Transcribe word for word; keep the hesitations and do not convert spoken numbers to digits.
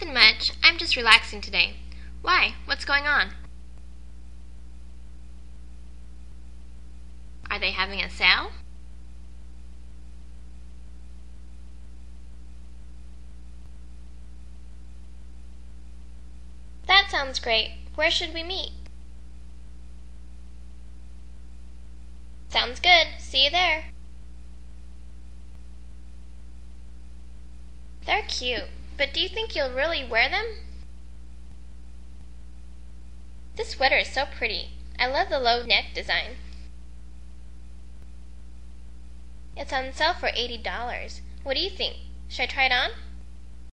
Nothing much. I'm just relaxing today. Why? What's going on? Are they having a sale? That sounds great. Where should we meet? Sounds good. See you there. They're cute, but do you think you'll really wear them? This sweater is so pretty. I love the low neck design. It's on sale for eighty dollars. What do you think? Should I try it on?